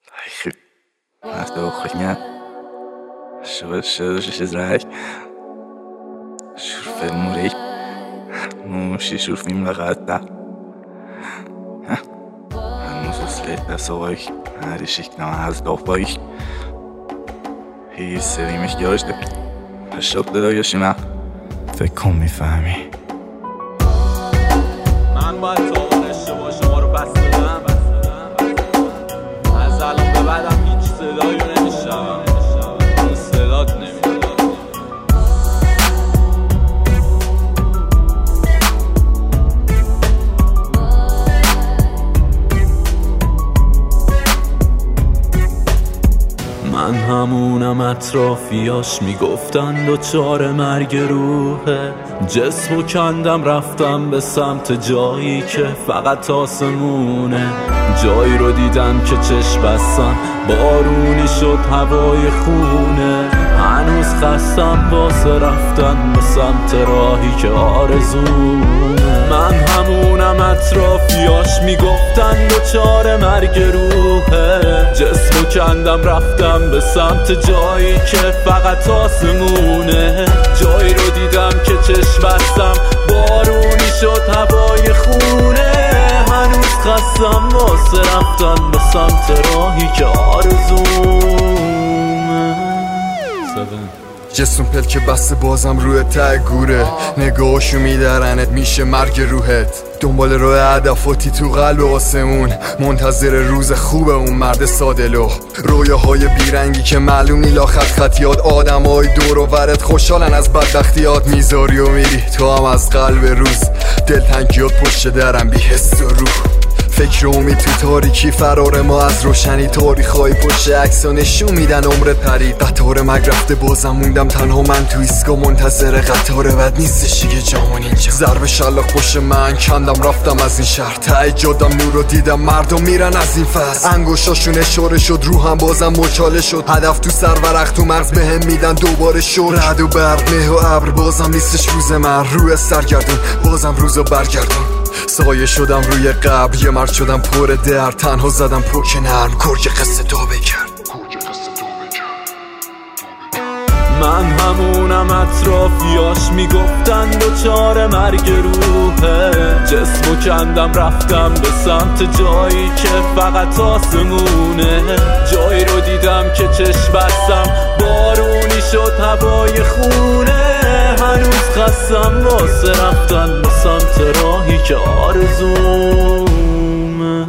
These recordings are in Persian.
Nach der Woche, شوش رای شوف الموری موشی شوف میم لغاتا هنوز ليت سوي هذه شكلنا از دافای هی سریمش گذاشته شب داداش من فکر کن میفهمی من باید تو اشتباه شما رو بس دادم از الان به بعدم هیچ صدایی نمیشنم اون صدات نمیاد من همونم اطرافیاش میگفتن دوچار مرگ روحه جسمو کندم رفتم به سمت جایی که فقط آسمونه جایی رو دیدم که چشم بستم بارونی شد هوای خونه هنوز خستم واسه رفتن به سمت راهی که آرزونه من همونم اطرافیاش میگفتن دوچار مرگ روحه جسمو کندم رفتم به سمت جایی که فقط آسمونه جایی رو دیدم که چشم بستم بارونی شد هوای خونه هنوز خستم واسه رفتن به سمت راهی که آرزومه جسم پلک بسته بازم روی ته گوره نگاهشو میدرنت میشه مرگ روحت دنبال روی هدفاتی تو قلب آسمون منتظر روز خوب اون مرد سادلو رویاهای بیرنگی که معلوم نیلا خطیات آدمای دور و برت خوشحالن از بدبختیات میذاری و میری تو هم از قلب روز دلتنگیات پشت درم بی حس و روح فکر امید تو تاریکی فرار ما از روشنی تاریخ‌های پشت عکس نشون میدن عمرت پرید قطار مگ رفته بازم موندم تنها من تو ایستگاه منتظر قطار بد نیستش دیگه جامون اینجا ضرب شلاق پشت من کندم رفتم از این شهر ته جادم نور رو دیدم مردم میرن از این فصل انگشتاشون اشاره شد روحم بازم مچاله شد هدف تو سر ورق تو مغز بهم میدن دوباره شد رعد و برق مه و ابر بازم نیستش روز من روی سرگردون بازم روزو برگردون سایه شدم روی قبر یه مرد شدم پر در تنها زدم پک نرم کرگ قصه دابه کرد من همونم اطرافیاش میگفتن دوچار مرگ روحه جسمو کندم رفتم به سمت جایی که فقط آسمونه جایی رو دیدم که چشم بستم بارونی شد هوای خونه هنوز خستم واسه رفتن به سمت راهی که آرزومه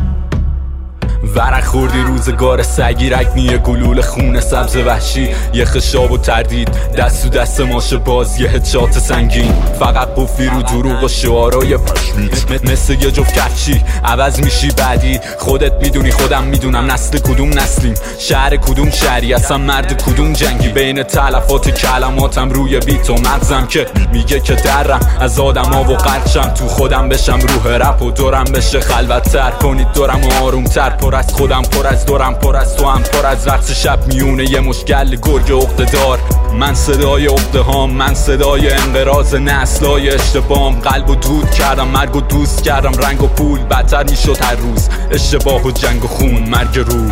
ورق خوردی روزگار سگی رگنی گلول خونه سبز وحشی یه خشاب و تردید دست تو دست ماشه باز یه هدشات سنگین فقط قفلی رو دروغ و شعارای پشمیت مثل یه جفت کفشی عوض میشی بعدی خودت میدونی خودم میدونم نسل کدوم نسلیم شهر کدوم شهری اصلا مرد کدوم جنگی بین تلفات کلماتم روی بیت و مغزم که میگه که درم از آدم ها و قرچم تو خودم بشم روح رپ و دورم بشه خلوت‌تر کنید دورم آرومتر پر از خودم پر از دورم پر از تو هم پر از رقص شب میونه یه مشکل گرگ عقده‌دار من صدای عقده‌هام من صدای انقراض نسلای اشتباهم قلب و دود کردم مرگ و دوست کردم رنگ و پول بدتر میشد هر روز اشتباه و جنگ و خون مرگ رو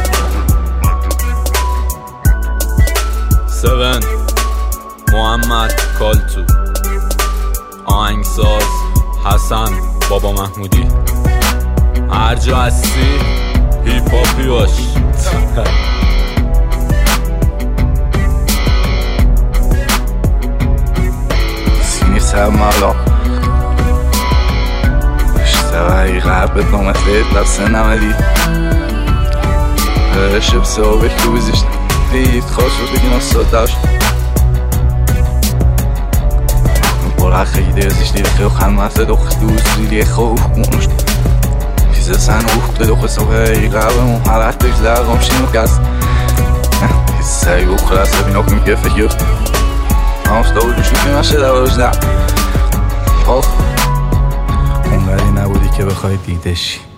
7 محمد کالتو آهنگساز حسن بابا محمودی هر جا هستی هیپ هاپی باش سینی سرمالا اشتغایی قربت نامتلید لبسه نمدی شب سوابه کوزشت دید خواست رو بگیم استاد داشت برای خیلی ازش دید خیلی خلمت دوخت دوست دیدی خوب کنشت sen ухte doch so hey gaben und halt ich sag um schon gas ist sei auch krass wenn noch mit gefällt jo aus da du schon mal شده وجدا خب اون غری نبودی که بخوای دیدشی